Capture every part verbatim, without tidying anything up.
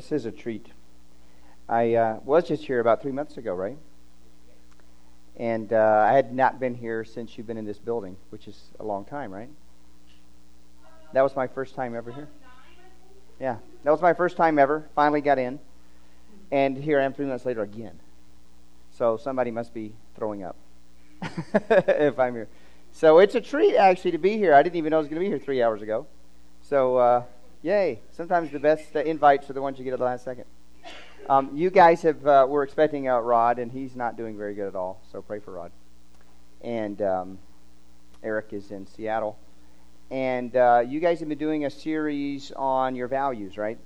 This is a treat. I uh, was just here about three months ago, right? And uh, I had not been here since you've been in this building, which is a long time, right? That was my first time ever here. Yeah, that was my first time ever. Finally got in. And here I am three months later again. So somebody must be throwing up if I'm here. So it's a treat, actually, to be here. I didn't even know I was going to be here three hours ago. So, uh, yay. Sometimes the best uh, invites are the ones you get at the last second. Um, you guys have, uh, we're expecting uh, Rod, and he's not doing very good at all, so pray for Rod. And um, Eric is in Seattle. And uh, you guys have been doing a series on your values, right?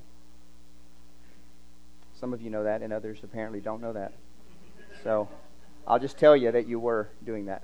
Some of you know that, and others apparently don't know that. So I'll just tell you that you were doing that.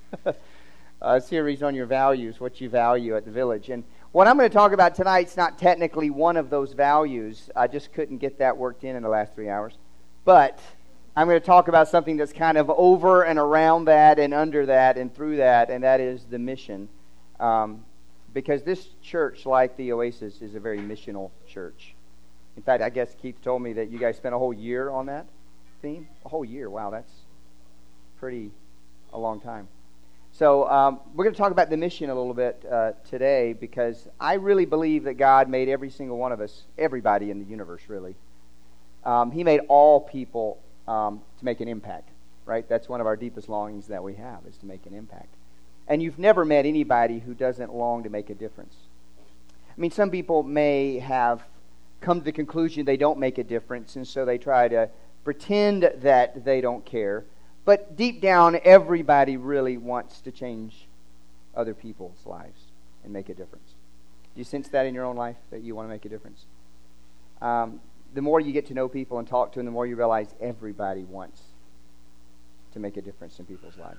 A series on your values, what you value at the Village. And what I'm going to talk about tonight is not technically one of those values. I just couldn't get that worked in in the last three hours. But I'm going to talk about something that's kind of over and around that and under that and through that, and that is the mission. Um, because this church, like the Oasis, is a very missional church. In fact, I guess Keith told me that you guys spent a whole year on that theme. A whole year. Wow, that's pretty a long time. So um, we're going to talk about the mission a little bit uh, today, because I really believe that God made every single one of us, everybody in the universe, really. Um, he made all people um, to make an impact, right? That's one of our deepest longings that we have, is to make an impact. And you've never met anybody who doesn't long to make a difference. I mean, some people may have come to the conclusion they don't make a difference, and so they try to pretend that they don't care. But deep down, everybody really wants to change other people's lives and make a difference. Do you sense that in your own life, that you want to make a difference? Um, the more you get to know people and talk to them, the more you realize everybody wants to make a difference in people's lives.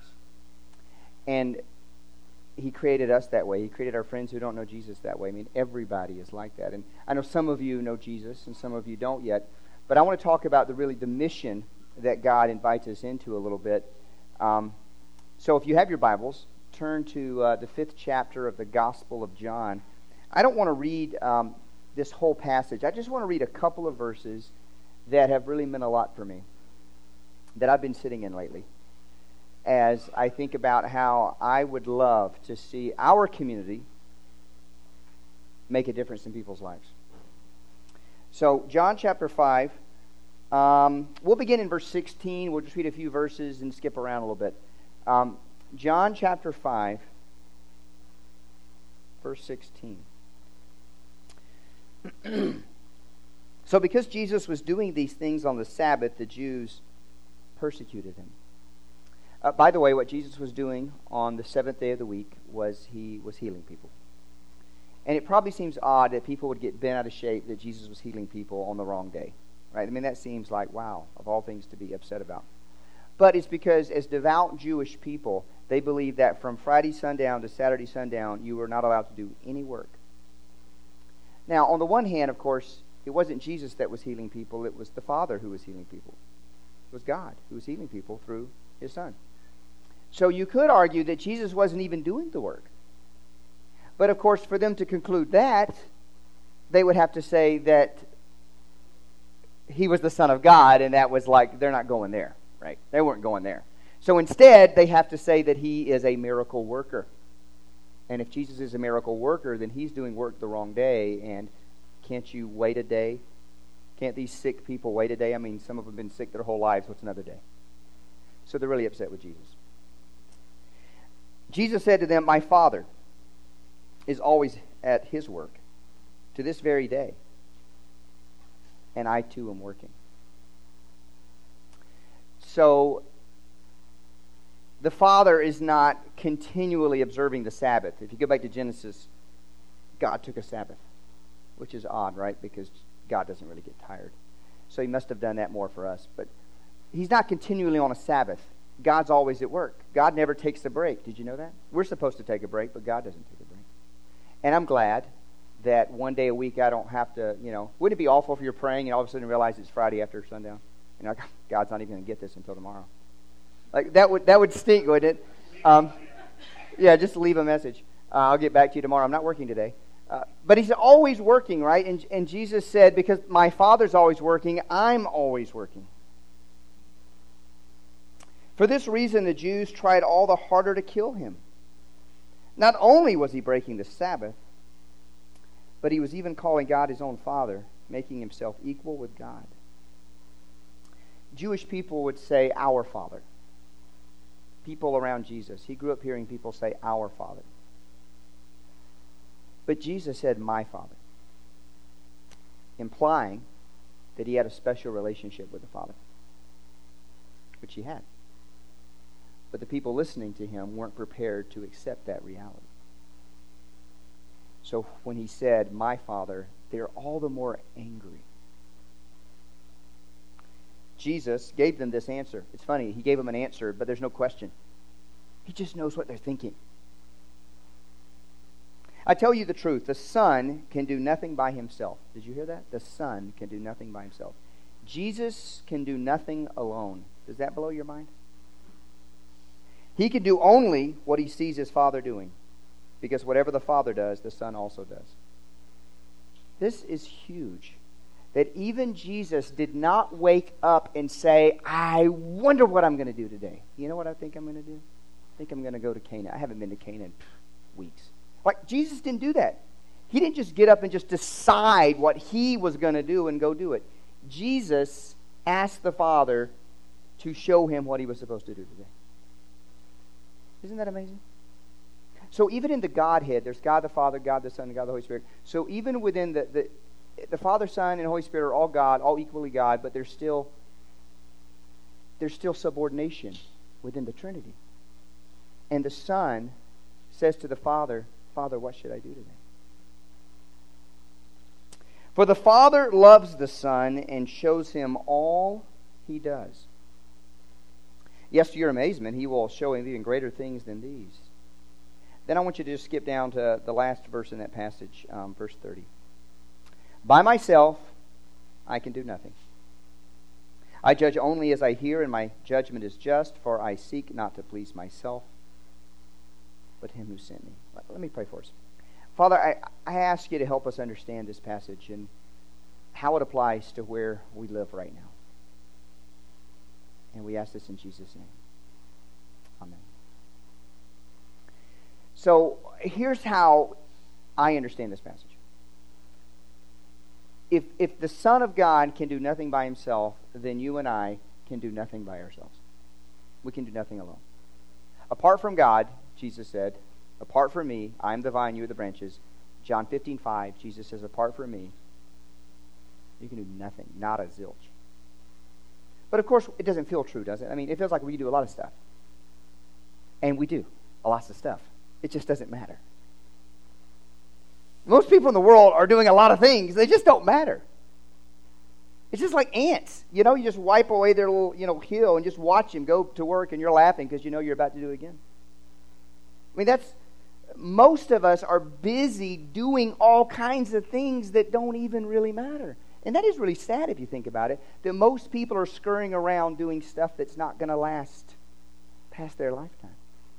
And He created us that way. He created our friends who don't know Jesus that way. I mean, everybody is like that. And I know some of you know Jesus and some of you don't yet. But I want to talk about the really the mission that God invites us into a little bit. Um, so if you have your Bibles, turn to uh, the fifth chapter of the Gospel of John. I don't want to read um, this whole passage. I just want to read a couple of verses that have really meant a lot for me, that I've been sitting in lately, as I think about how I would love to see our community make a difference in people's lives. So John chapter five, Um, we'll begin in verse sixteen. We'll just read a few verses and skip around a little bit. Um, John chapter five, verse sixteen. So because Jesus was doing these things on the Sabbath, the Jews persecuted him. Uh, by the way, what Jesus was doing on the seventh day of the week was he was healing people. And it probably seems odd that people would get bent out of shape that Jesus was healing people on the wrong day. Right? I mean, that seems like, wow, of all things to be upset about. But it's because as devout Jewish people, they believe that from Friday sundown to Saturday sundown, you were not allowed to do any work. Now, on the one hand, of course, it wasn't Jesus that was healing people. It was the Father who was healing people. It was God who was healing people through His Son. So you could argue that Jesus wasn't even doing the work. But, of course, for them to conclude that, they would have to say that He was the Son of God, and that was like, they're not going there, right? They weren't going there. So instead, they have to say that He is a miracle worker. And if Jesus is a miracle worker, then He's doing work the wrong day, and can't you wait a day? Can't these sick people wait a day? I mean, some of them have been sick their whole lives. What's another day? So they're really upset with Jesus. Jesus said to them, "My Father is always at His work to this very day, and I too am working." So the Father is not continually observing the Sabbath. If you go back to Genesis, God took a Sabbath, which is odd, right? Because God doesn't really get tired. So He must have done that more for us. But He's not continually on a Sabbath. God's always at work. God never takes a break. Did you know that? We're supposed to take a break, but God doesn't take a break. And I'm glad that one day a week I don't have to, you know, wouldn't it be awful if you're praying and all of a sudden realize it's Friday after sundown? You know, God's not even going to get this until tomorrow. Like, that would that would stink, wouldn't it? Um, yeah, just leave a message. Uh, I'll get back to you tomorrow. I'm not working today. Uh, but he's always working, right? And, and Jesus said, because my Father's always working, I'm always working. For this reason, the Jews tried all the harder to kill him. Not only was he breaking the Sabbath, but he was even calling God his own Father, making himself equal with God. Jewish people would say, our Father. People around Jesus. He grew up hearing people say, our Father. But Jesus said, my Father, implying that he had a special relationship with the Father, which he had. But the people listening to him weren't prepared to accept that reality. So when he said, my Father, they're all the more angry. Jesus gave them this answer. It's funny, he gave them an answer, but there's no question. He just knows what they're thinking. I tell you the truth, the Son can do nothing by himself. Did you hear that? The Son can do nothing by himself. Jesus can do nothing alone. Does that blow your mind? He can do only what he sees his Father doing. Because whatever the Father does, the Son also does. This is huge. That even Jesus did not wake up and say, I wonder what I'm going to do today. You know what I think I'm going to do? I think I'm going to go to Cana. I haven't been to Cana in weeks. Like, Jesus didn't do that. He didn't just get up and just decide what he was going to do and go do it. Jesus asked the Father to show him what he was supposed to do today. Isn't that amazing? So even in the Godhead, there's God the Father, God the Son, and God the Holy Spirit. So even within the, the, the Father, Son, and Holy Spirit are all God, all equally God, but there's still, there's still subordination within the Trinity. And the Son says to the Father, Father, what should I do today? For the Father loves the Son and shows him all he does. Yes, to your amazement, he will show him even greater things than these. Then I want you to just skip down to the last verse in that passage, um, verse thirty. By myself, I can do nothing. I judge only as I hear, and my judgment is just, for I seek not to please myself, but him who sent me. Let, let me pray for us. Father, I, I ask you to help us understand this passage and how it applies to where we live right now. And we ask this in Jesus' name. Amen. So here's how I understand this passage. If, if the Son of God can do nothing by himself, then you and I can do nothing by ourselves. We can do nothing alone. Apart from God, Jesus said, apart from me, I am the vine, you are the branches. John fifteen five, Jesus says, apart from me, you can do nothing, not a zilch. But of course, it doesn't feel true, does it? I mean, it feels like we do a lot of stuff. And we do a lot of stuff. It just doesn't matter. Most people in the world are doing a lot of things. They just don't matter. It's just like ants. You know, you just wipe away their little, you know, hill and just watch them go to work and you're laughing because you know you're about to do it again. I mean, that's, most of us are busy doing all kinds of things that don't even really matter. And that is really sad if you think about it, that most people are scurrying around doing stuff that's not going to last past their lifetime.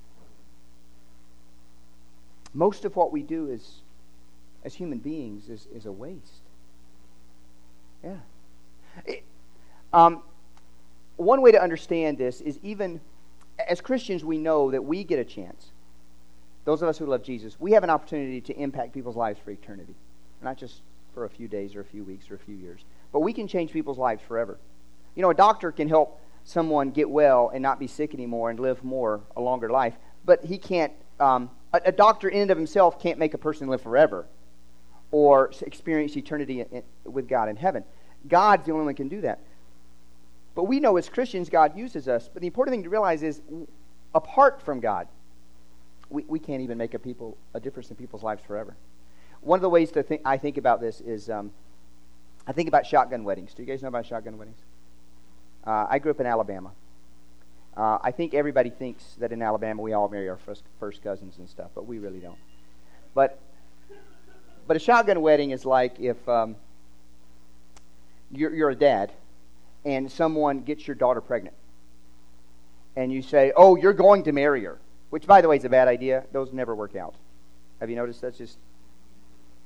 Most of what we do is, as human beings, is, is a waste. Yeah. It, um, one way to understand this is even, as Christians, we know that we get a chance. Those of us who love Jesus, we have an opportunity to impact people's lives for eternity. Not just for a few days or a few weeks or a few years. But we can change people's lives forever. You know, a doctor can help someone get well and not be sick anymore and live more, a longer life. But he can't, um, a, a doctor in and of himself can't make a person live forever or experience eternity in, in, with God in heaven. God's the only one who can do that. But we know as Christians, God uses us. But the important thing to realize is, apart from God, we, we can't even make a people a difference in people's lives forever. One of the ways to think I think about this is um, I think about shotgun weddings. Do you guys know about shotgun weddings? Uh, I grew up in Alabama. Uh, I think everybody thinks that in Alabama we all marry our first, first cousins and stuff, but we really don't. But but a shotgun wedding is like if um, you're, you're a dad and someone gets your daughter pregnant, and you say, "Oh, you're going to marry her," which, by the way, is a bad idea. Those never work out. Have you noticed? That's just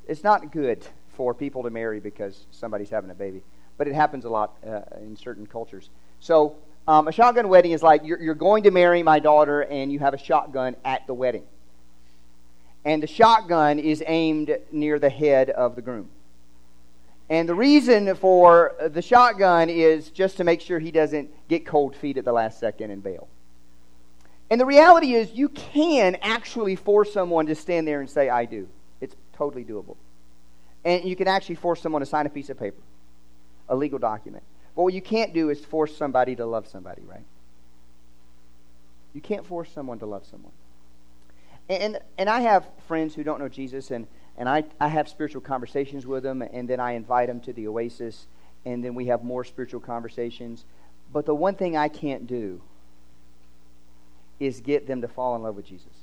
It's not good for people to marry because somebody's having a baby, but it happens a lot uh, in certain cultures. So um, a shotgun wedding is like you're, you're going to marry my daughter and you have a shotgun at the wedding. And the shotgun is aimed near the head of the groom. And the reason for the shotgun is just to make sure he doesn't get cold feet at the last second and bail. And the reality is you can actually force someone to stand there and say, I do. It's totally doable. And you can actually force someone to sign a piece of paper, a legal document. But what you can't do is force somebody to love somebody, right? You can't force someone to love someone. And and I have friends who don't know Jesus, and, and I, I have spiritual conversations with them, and then I invite them to the Oasis, and then we have more spiritual conversations. But the one thing I can't do is get them to fall in love with Jesus.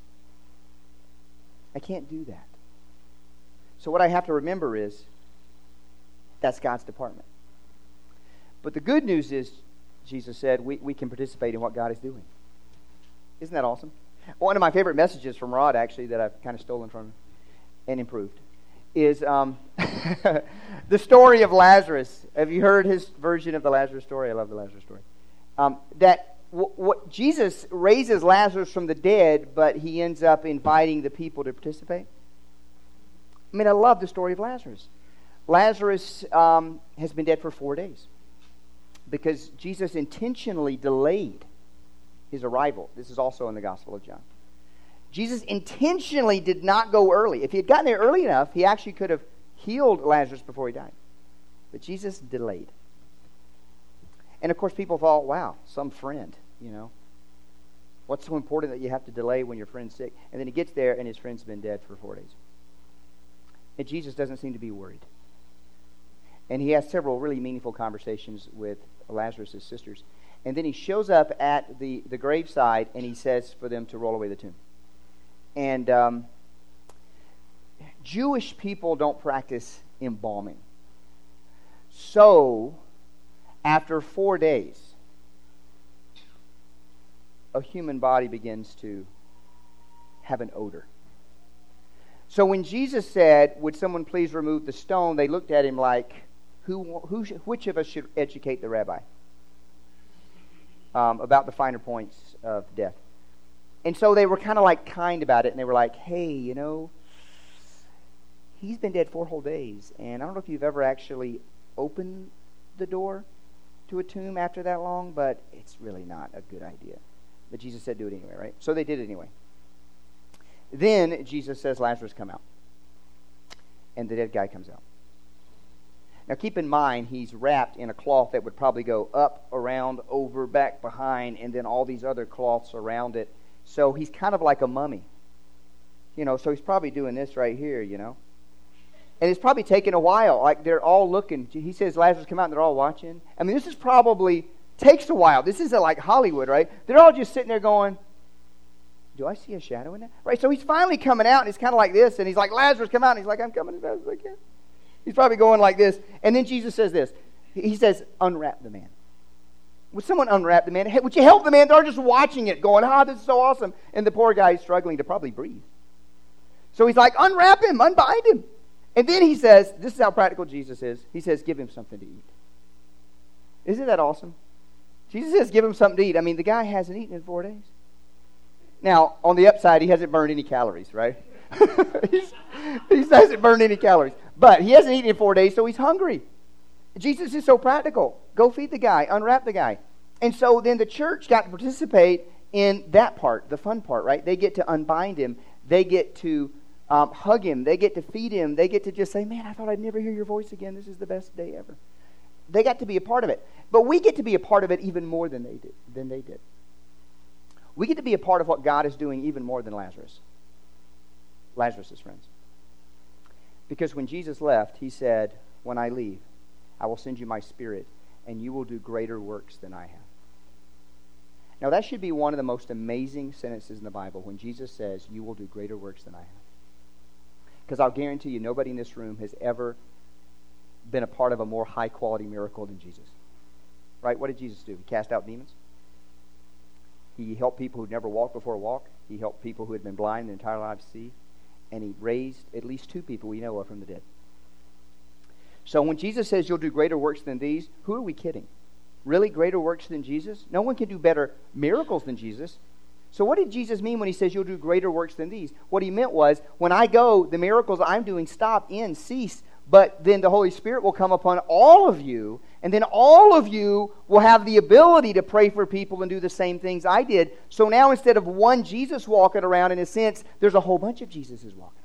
I can't do that. So what I have to remember is that's God's department. But the good news is, Jesus said, we, we can participate in what God is doing. Isn't that awesome? One of my favorite messages from Rod, actually, that I've kind of stolen from him and improved, is um, the story of Lazarus. Have you heard his version of the Lazarus story? I love the Lazarus story. Um, that w- what Jesus raises Lazarus from the dead, but he ends up inviting the people to participate. I mean, I love the story of Lazarus. Lazarus um, has been dead for four days because Jesus intentionally delayed his arrival. This is also in the Gospel of John. Jesus intentionally did not go early. If he had gotten there early enough, he actually could have healed Lazarus before he died. But Jesus delayed. And of course, people thought, wow, some friend, you know. What's so important that you have to delay when your friend's sick? And then he gets there and his friend's been dead for four days. And Jesus doesn't seem to be worried. And he has several really meaningful conversations with Lazarus' sisters. And then he shows up at the, the graveside and he says for them to roll away the tomb. And um, Jewish people don't practice embalming. So, after four days, a human body begins to have an odor. So when Jesus said, would someone please remove the stone, they looked at him like, who, who, which of us should educate the rabbi um, about the finer points of death? And so they were kind of like kind about it, and they were like, hey, you know, he's been dead four whole days, and I don't know if you've ever actually opened the door to a tomb after that long, but it's really not a good idea. But Jesus said do it anyway, right? So they did it anyway. Then Jesus says, Lazarus, come out. And the dead guy comes out. Now keep in mind, he's wrapped in a cloth that would probably go up, around, over, back, behind, and then all these other cloths around it. So he's kind of like a mummy. You know, so he's probably doing this right here, you know. And it's probably taken a while. Like they're all looking. He says, Lazarus, come out, and they're all watching. I mean, this is probably, takes a while. This isn't like Hollywood, right? They're all just sitting there going, do I see a shadow in that? Right, so he's finally coming out, and he's kind of like this, and he's like, Lazarus, come out. And he's like, I'm coming as fast as I can. He's probably going like this. And then Jesus says this. He says, unwrap the man. Would someone unwrap the man? Hey, would you help the man? They're just watching it, going, ah, this is so awesome. And the poor guy is struggling to probably breathe. So he's like, unwrap him, unbind him. And then he says, this is how practical Jesus is. He says, give him something to eat. Isn't that awesome? Jesus says, give him something to eat. I mean, the guy hasn't eaten in four days. Now, on the upside, he hasn't burned any calories, right? he's, he hasn't burned any calories. But he hasn't eaten in four days, so he's hungry. Jesus is so practical. Go feed the guy. Unwrap the guy. And so then the church got to participate in that part, the fun part, right? They get to unbind him. They get to um, hug him. They get to feed him. They get to just say, man, I thought I'd never hear your voice again. This is the best day ever. They got to be a part of it. But we get to be a part of it even more than they did. Than they did. We get to be a part of what God is doing even more than Lazarus. Lazarus' friends. Because when Jesus left, he said, when I leave, I will send you my Spirit, and you will do greater works than I have. Now that should be one of the most amazing sentences in the Bible, when Jesus says, you will do greater works than I have. Because I'll guarantee you, nobody in this room has ever been a part of a more high-quality miracle than Jesus. Right? What did Jesus do? He cast out demons. He helped people who'd never walked before walk. He helped people who had been blind their entire lives see. and he raised at least two people we know of from the dead. So when Jesus says you'll do greater works than these, who are we kidding? Really, greater works than Jesus? No one can do better miracles than Jesus. So what did Jesus mean when he says you'll do greater works than these? What he meant was, when I go, the miracles I'm doing stop, end, cease. But then the Holy Spirit will come upon all of you, and then all of you will have the ability to pray for people and do the same things I did. So now instead of one Jesus walking around, in a sense, there's a whole bunch of Jesuses walking around.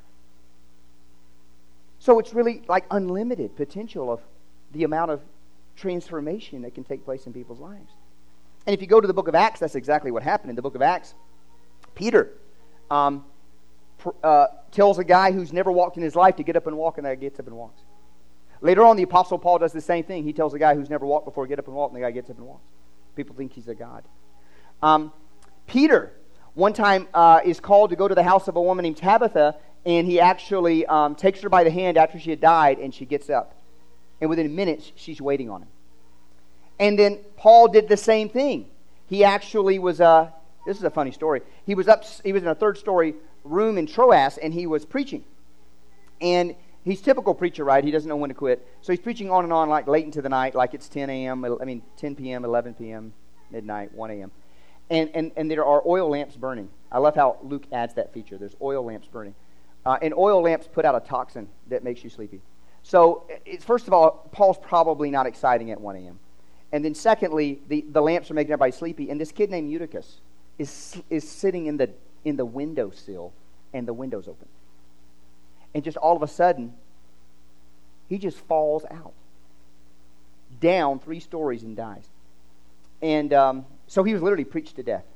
So it's really like unlimited potential of the amount of transformation that can take place in people's lives. And if you go to the book of Acts, that's exactly what happened. In the book of Acts, Peter um, pr- uh, tells a guy who's never walked in his life to get up and walk, and the guy gets up and walks. Later on, the Apostle Paul does the same thing. He tells a guy who's never walked before, get up and walk, and the guy gets up and walks. People think he's a god. Um, Peter, one time, uh, is called to go to the house of a woman named Tabitha, and he actually um, takes her by the hand after she had died, and she gets up. And within minutes, she's waiting on him. And then Paul did the same thing. He actually was, uh, this is a funny story. He was up. He was in a third-story room in Troas, and he was preaching. And he's typical preacher, right? He doesn't know when to quit. So he's preaching on and on, like late into the night, like it's ten a.m., I mean, ten p.m., eleven p.m., midnight, one a.m. And, and, and there are oil lamps burning. I love how Luke adds that feature. There's oil lamps burning. Uh, and oil lamps put out a toxin that makes you sleepy. So, it's, first of all, Paul's probably not exciting at one a.m. And then secondly, the, the lamps are making everybody sleepy. And this kid named Eutychus is is sitting in the in the windowsill, and the window's open. And just all of a sudden, he just falls out. Down three stories and dies. And um, so he was literally preached to death.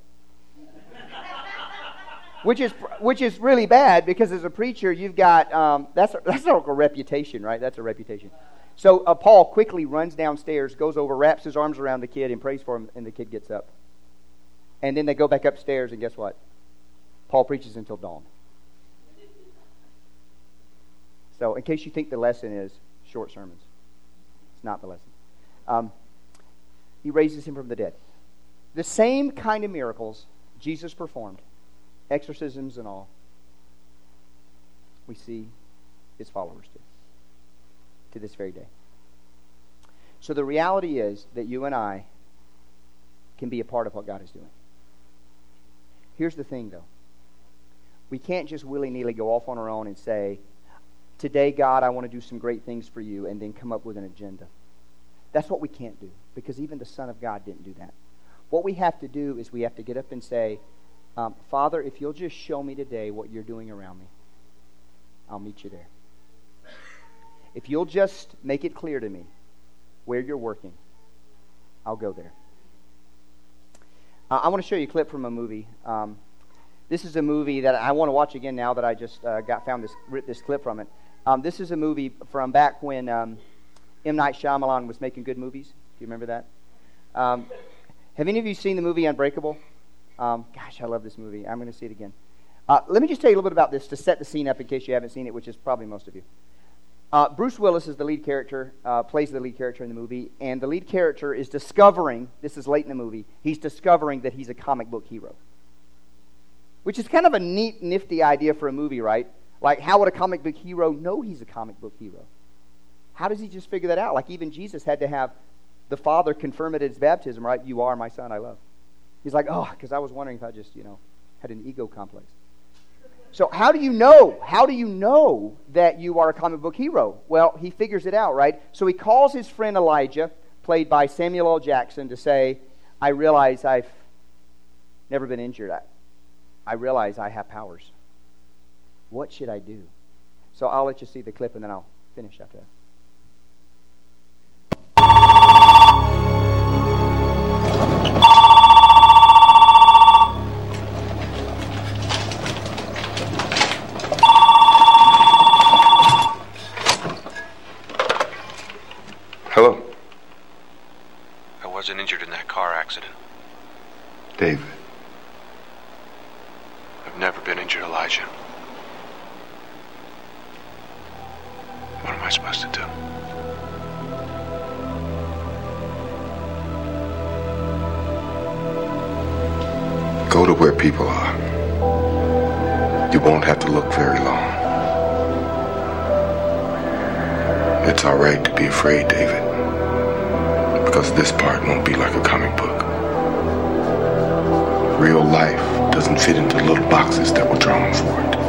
Which is which is really bad, because as a preacher, you've got, um, that's, a, that's like a reputation, right? That's a reputation. So uh, Paul quickly runs downstairs, goes over, wraps his arms around the kid and prays for him, and the kid gets up. And then they go back upstairs, and guess what? Paul preaches until dawn. So in case you think the lesson is short sermons, it's not the lesson. Um, he raises him from the dead. The same kind of miracles Jesus performed, exorcisms and all, we see his followers do to this very day. So the reality is that you and I can be a part of what God is doing. Here's the thing, though. We can't just willy-nilly go off on our own and say, today, God, I want to do some great things for you, and then come up with an agenda. That's what we can't do, because even the Son of God didn't do that. What we have to do is we have to get up and say, um, Father, if you'll just show me today what you're doing around me, I'll meet you there. If you'll just make it clear to me where you're working, I'll go there. Uh, I want to show you a clip from a movie. Um, this is a movie that I want to watch again now that I just uh, got found this this clip from it. Um, this is a movie from back when um, M. Night Shyamalan was making good movies. Do you remember that? Um, have any of you seen the movie Unbreakable? Um, gosh, I love this movie. I'm going to see it again. Uh, let me just tell you a little bit about this to set the scene up in case you haven't seen it, which is probably most of you. Uh, Bruce Willis is the lead character, uh, plays the lead character in the movie, and the lead character is discovering, this is late in the movie, he's discovering that he's a comic book hero. Which is kind of a neat, nifty idea for a movie, right? Like, how would a comic book hero know he's a comic book hero? How does he just figure that out? Like, even Jesus had to have the Father confirm it at his baptism, right? You are my son I love. He's like, oh, because I was wondering if I just, you know, had an ego complex. So how do you know? How do you know that you are a comic book hero? Well, he figures it out, right? So he calls his friend Elijah, played by Samuel L. Jackson, to say, I realize I've never been injured. I, I realize I have powers. What should I do? So I'll let you see the clip, and then I'll finish after that. Hello? I wasn't injured in that car accident. David. I've never been injured, Elijah. What am I supposed to do? Go to where people are. You won't have to look very long. It's all right to be afraid, David. Because this part won't be like a comic book. Real life doesn't fit into little boxes that were drawn for it.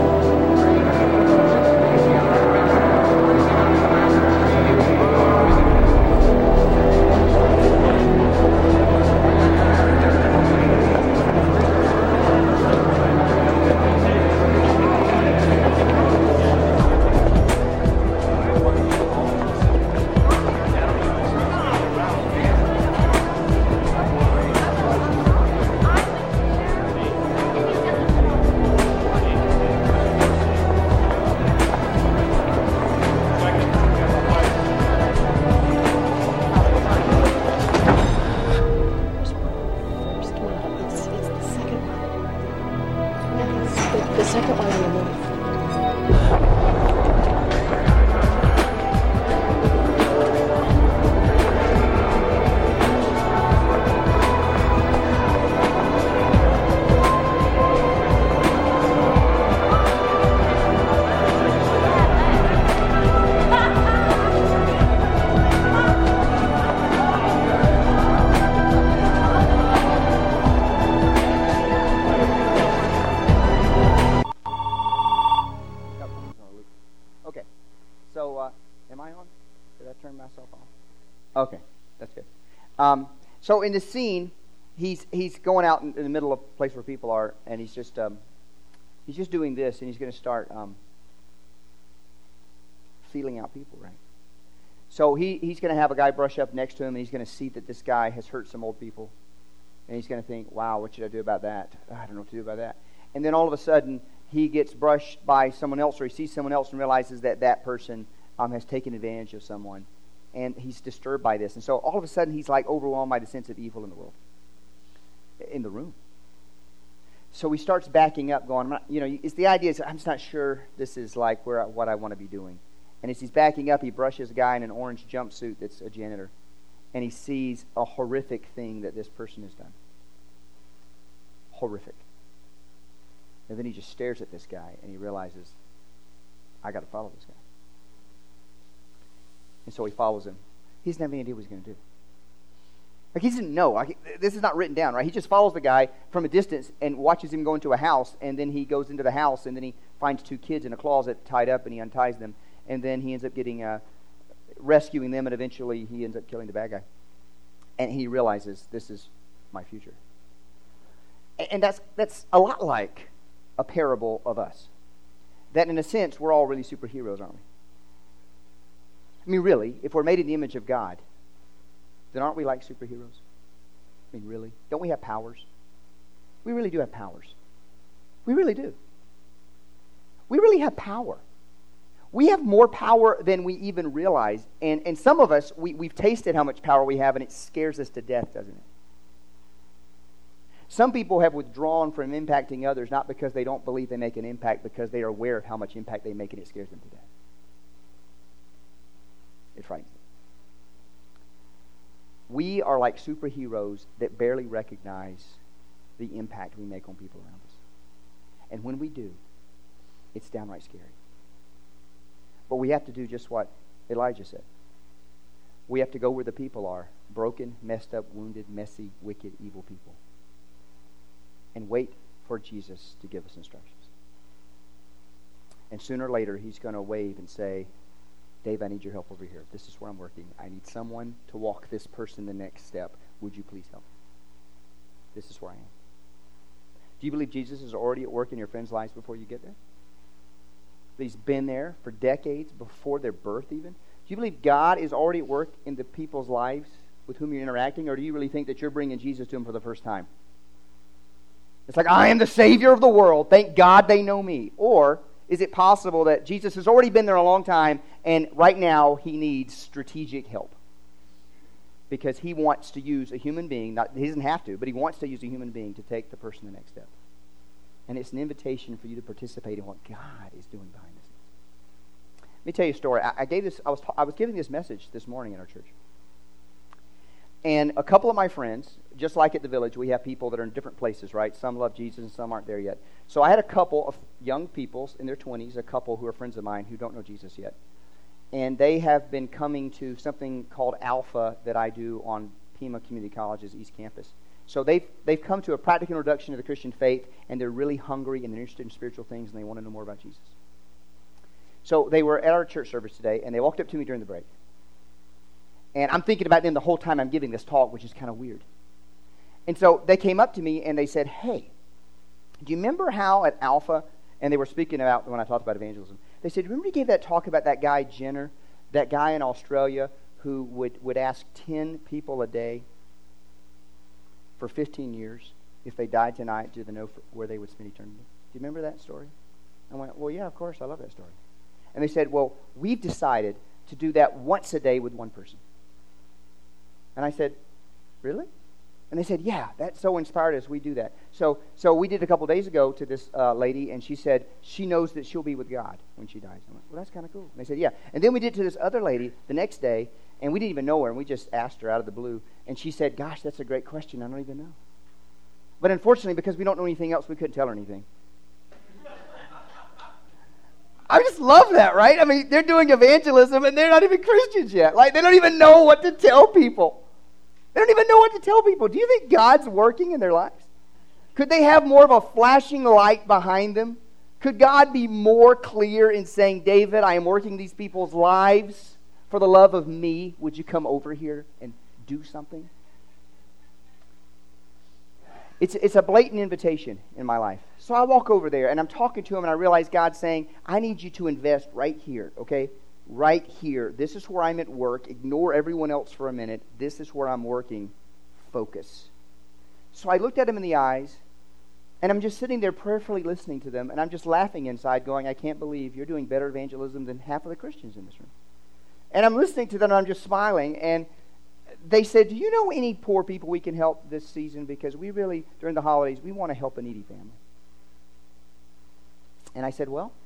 Okay, that's good. Um, so in the scene, he's he's going out in, in the middle of a place where people are, and he's just um, he's just doing this, and he's going to start um, feeling out people, right? So he, he's going to have a guy brush up next to him, and he's going to see that this guy has hurt some old people, and he's going to think, "Wow, what should I do about that? I don't know what to do about that." And then all of a sudden, he gets brushed by someone else, or he sees someone else and realizes that that person um, has taken advantage of someone. And he's disturbed by this. And so all of a sudden, he's like overwhelmed by the sense of evil in the world, in the room. So he starts backing up, going, you know, it's the idea is, I'm just not sure this is like where I, what I want to be doing. And as he's backing up, he brushes a guy in an orange jumpsuit that's a janitor. And he sees a horrific thing that this person has done. Horrific. And then he just stares at this guy, and he realizes, I got to follow this guy. And so he follows him. He doesn't have any idea what he's going to do. Like, he doesn't know. Like, this is not written down, right? He just follows the guy from a distance and watches him go into a house, and then he goes into the house, and then he finds two kids in a closet tied up, and he unties them, and then he ends up getting uh, rescuing them, and eventually he ends up killing the bad guy. And he realizes, this is my future. And, and that's that's a lot like a parable of us. That in a sense, we're all really superheroes, aren't we? I mean, really, if we're made in the image of God, then aren't we like superheroes? I mean, really? Don't we have powers? We really do have powers. We really do. We really have power. We have more power than we even realize. And, and some of us, we, we've tasted how much power we have, and it scares us to death, doesn't it? Some people have withdrawn from impacting others, not because they don't believe they make an impact, because they are aware of how much impact they make, and it scares them to death. It frightens them. We are like superheroes that barely recognize the impact we make on people around us. And when we do, it's downright scary. But we have to do just what Elijah said. We have to go where the people are, broken, messed up, wounded, messy, wicked, evil people, and wait for Jesus to give us instructions. And sooner or later, he's going to wave and say, Dave, I need your help over here. This is where I'm working. I need someone to walk this person the next step. Would you please help? This is where I am. Do you believe Jesus is already at work in your friends' lives before you get there? That he's been there for decades before their birth even? Do you believe God is already at work in the people's lives with whom you're interacting? Or do you really think that you're bringing Jesus to them for the first time? It's like, I am the Savior of the world. Thank God they know me. Or is it possible that Jesus has already been there a long time, and right now he needs strategic help? Because he wants to use a human being, not, he doesn't have to, but he wants to use a human being to take the person the next step. And it's an invitation for you to participate in what God is doing behind the scenes. Let me tell you a story. I, I gave this. I was I was giving this message this morning in our church, and a couple of my friends, just like at the Village, we have people that are in different places, right? Some love Jesus and some aren't there yet. So I had a couple of young people in their twenties, a couple who are friends of mine who don't know Jesus yet. and they have been coming to something called Alpha that I do on Pima Community College's East Campus. So they've, they've come to a practical introduction to the Christian faith, and they're really hungry and they're interested in spiritual things, and they want to know more about Jesus. So they were at our church service today, and they walked up to me during the break. And I'm thinking about them the whole time I'm giving this talk, which is kind of weird. And so they came up to me and they said, hey, do you remember how at Alpha, and they were speaking about when I talked about evangelism, they said, remember you gave that talk about that guy Jenner, that guy in Australia who would, would ask ten people a day for fifteen years if they died tonight to know for where they would spend eternity? Do you remember that story? I went, well, yeah, of course, I love that story. And they said, well, we've decided to do that once a day with one person. And I said, really? And they said, yeah, that so inspired us, we do that. So so we did a couple days ago to this uh, lady, and she said she knows that she'll be with God when she dies. I went, well, that's kind of cool. And they said, yeah. And then we did to this other lady the next day, and we didn't even know her, and we just asked her out of the blue. And she said, gosh, that's a great question, I don't even know. But unfortunately, because we don't know anything else, we couldn't tell her anything. I just love that, right? I mean, they're doing evangelism, and they're not even Christians yet. Like, they don't even know what to tell people. They don't even know what to tell people. Do you think God's working in their lives? Could they have more of a flashing light behind them? Could God be more clear in saying, David, I am working these people's lives for the love of me. Would you come over here and do something? It's, it's a blatant invitation in my life. So I walk over there, and I'm talking to him, and I realize God's saying, I need you to invest right here, okay? Right here. This is where I'm at work. Ignore everyone else for a minute. This is where I'm working. Focus. So I looked at him in the eyes, and I'm just sitting there prayerfully listening to them, and I'm just laughing inside going, I can't believe you're doing better evangelism than half of the Christians in this room. And I'm listening to them, and I'm just smiling, and they said, do you know any poor people we can help this season? Because we really, during the holidays, we want to help a needy family. And I said, well,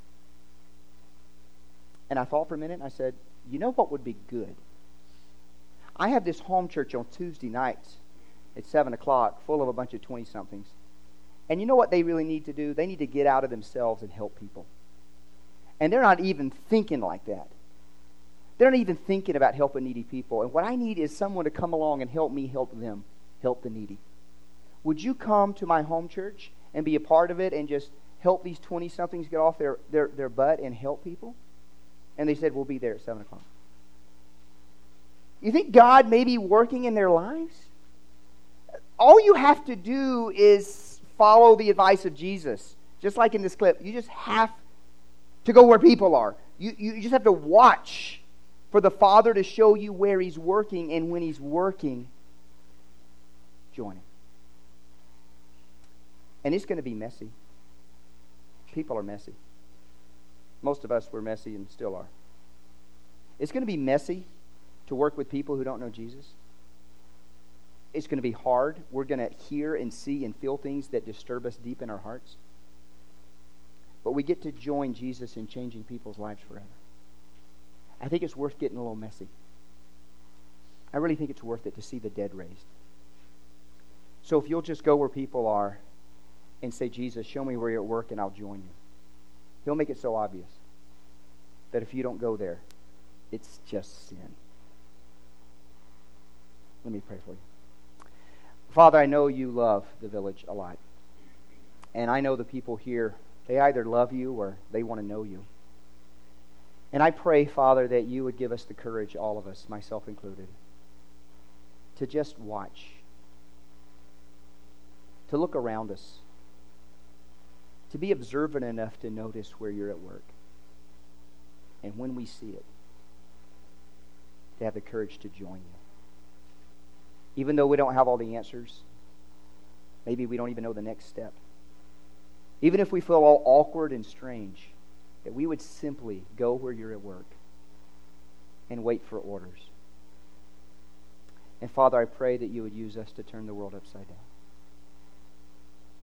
and I thought for a minute, and I said, you know what would be good? I have this home church on Tuesday nights at seven o'clock full of a bunch of twenty-somethings. And you know what they really need to do? They need to get out of themselves and help people. And they're not even thinking like that. They're not even thinking about helping needy people. And what I need is someone to come along and help me help them, help the needy. Would you come to my home church and be a part of it and just help these twenty-somethings get off their, their, their butt and help people? And they said, we'll be there at seven o'clock. You think God may be working in their lives? All you have to do is follow the advice of Jesus. Just like in this clip, you just have to go where people are. You, you just have to watch for the Father to show you where He's working, and when He's working, join Him. And it's going to be messy. People are messy. Most of us were messy and still are. It's going to be messy to work with people who don't know Jesus. It's going to be hard. We're going to hear and see and feel things that disturb us deep in our hearts. But we get to join Jesus in changing people's lives forever. I think it's worth getting a little messy. I really think it's worth it to see the dead raised. So if you'll just go where people are and say, Jesus, show me where you're at work and I'll join you. He'll make it so obvious that if you don't go there, it's just sin. Let me pray for you. Father, I know you love the village a lot. And I know the people here, they either love you or they want to know you. And I pray, Father, that you would give us the courage, all of us, myself included, to just watch, to look around us, to be observant enough to notice where you're at work. And when we see it, to have the courage to join you. Even though we don't have all the answers, maybe we don't even know the next step. Even if we feel all awkward and strange, that we would simply go where you're at work and wait for orders. And Father, I pray that you would use us to turn the world upside down.